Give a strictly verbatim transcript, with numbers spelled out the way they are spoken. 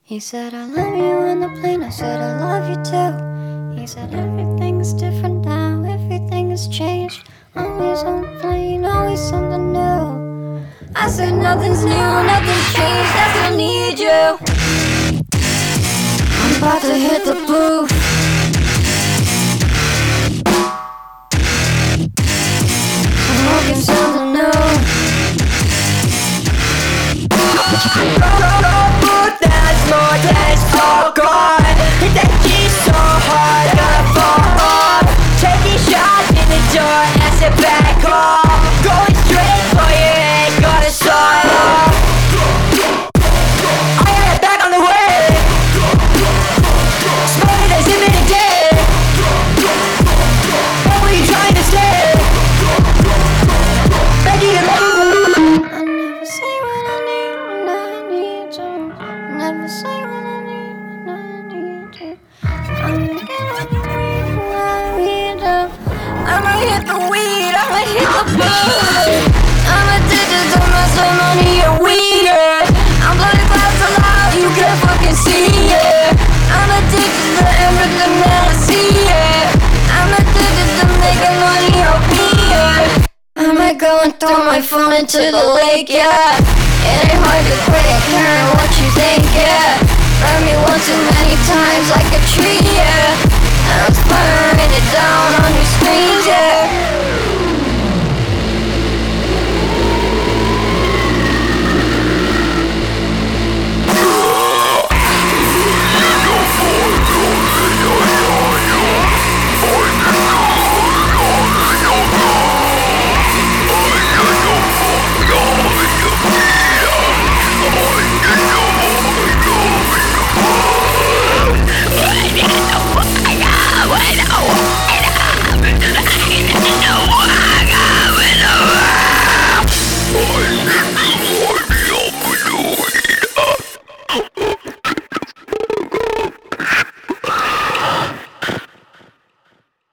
He said, I love you on the plane, I said, I love you too. He said, everything's different now, everything has changed. Always on the plane, always something new. I said, nothing's new, nothing's changed, I still need you. I'm about to hit the booth. Smoking something new. More test all gone. Hit that key so hard, gotta fall off. Taking shots in the door, ass it back off. Going straight for your head, gotta start off. I got it back on the way. Smoking as if in a day. What were you trying to say? Begging to love. I never say what I need when I need to. Never say what I need when I need to. I'ma get on the weed when I read up. I'ma hit the weed, I'ma hit the booth. I'm addicted to my ceremony of weed. I'm blowing clouds so loud you can't fucking see it. I'm addicted to everything that I see it. I'm addicted to making money off me. I might go and throw my phone into the lake, yeah. It ain't hard to quit, hearing what you think.